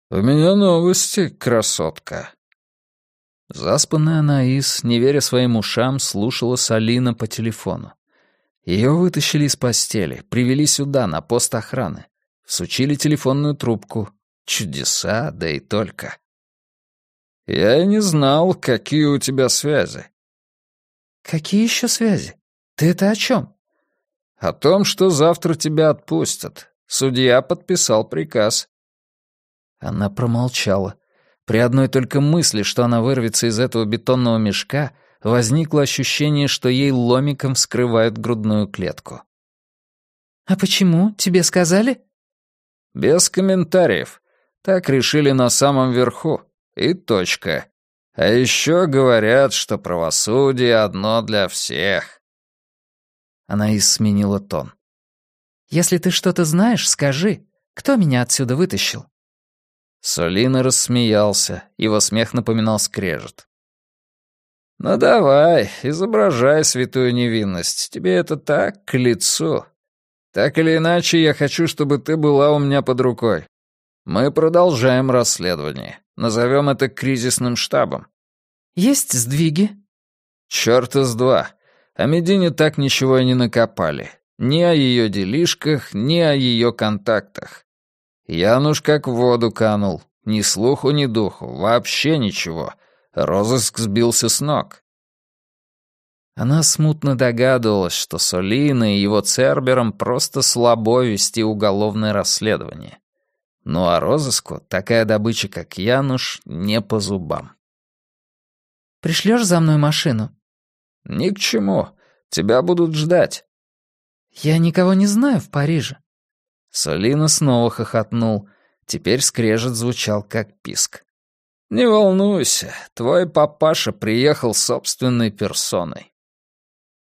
«У меня новости, красотка». Заспанная Анаис, не веря своим ушам, слушала Салина по телефону. Ее вытащили из постели, привели сюда, на пост охраны. Всучили телефонную трубку. Чудеса, да и только. «Я и не знал, какие у тебя связи». «Какие еще связи? Ты это о чем?» «О том, что завтра тебя отпустят. Судья подписал приказ». Она промолчала. При одной только мысли, что она вырвется из этого бетонного мешка, возникло ощущение, что ей ломиком вскрывают грудную клетку. «А почему? Тебе сказали?» «Без комментариев. Так решили на самом верху. И точка. А еще говорят, что правосудие одно для всех». Она и сменила тон. «Если ты что-то знаешь, скажи. Кто меня отсюда вытащил?» Солина рассмеялся, его смех напоминал скрежет. «Ну давай, изображай святую невинность, тебе это так к лицу. Так или иначе, я хочу, чтобы ты была у меня под рукой. Мы продолжаем расследование, назовем это кризисным штабом». «Есть сдвиги?» «Чёрта с два. О Медине так ничего и не накопали. Ни о ее делишках, ни о ее контактах. Януш как в воду канул. Ни слуху, ни духу. Вообще ничего. Розыск сбился с ног». Она смутно догадывалась, что Солина и его Цербером просто слабо вести уголовное расследование. Ну а розыску такая добыча, как Януш, не по зубам. «Пришлёшь за мной машину?» «Ни к чему. Тебя будут ждать». «Я никого не знаю в Париже». Солина снова хохотнул. Теперь скрежет звучал как писк. «Не волнуйся, твой папаша приехал собственной персоной».